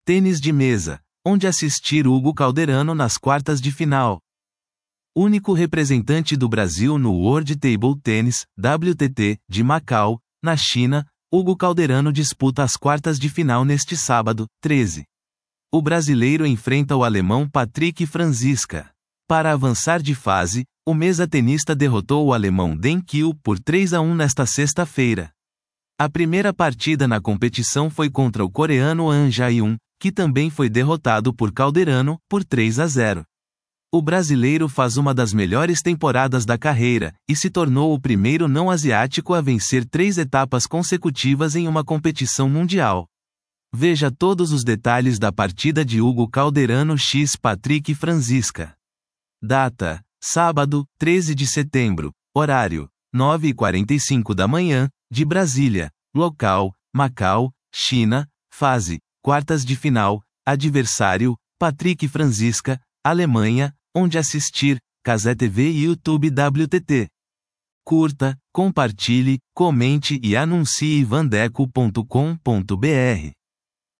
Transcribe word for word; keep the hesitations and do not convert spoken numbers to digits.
Tênis de mesa, onde assistir Hugo Calderano nas quartas de final. Único representante do Brasil no World Table Tennis, W T T, de Macau, na China, Hugo Calderano disputa as quartas de final neste sábado, treze. O brasileiro enfrenta o alemão Patrick Franziska. Para avançar de fase, o mesa-tenista derrotou o alemão Deng Qiu por três a um nesta sexta-feira. A primeira partida na competição foi contra o coreano An Jae-un, que também foi derrotado por Calderano, por três a zero. O brasileiro faz uma das melhores temporadas da carreira, e se tornou o primeiro não asiático a vencer três etapas consecutivas em uma competição mundial. Veja todos os detalhes da partida de Hugo Calderano x Patrick Franziska. Data: sábado, treze de setembro. Horário: nove e quarenta e cinco da manhã, de Brasília. Local: Macau, China. Fase: quartas de final. Adversário: Patrick Franziska, Alemanha. Onde assistir: Cazé T V e YouTube W T T. Curta, compartilhe, comente e anuncie vandeco ponto com ponto br.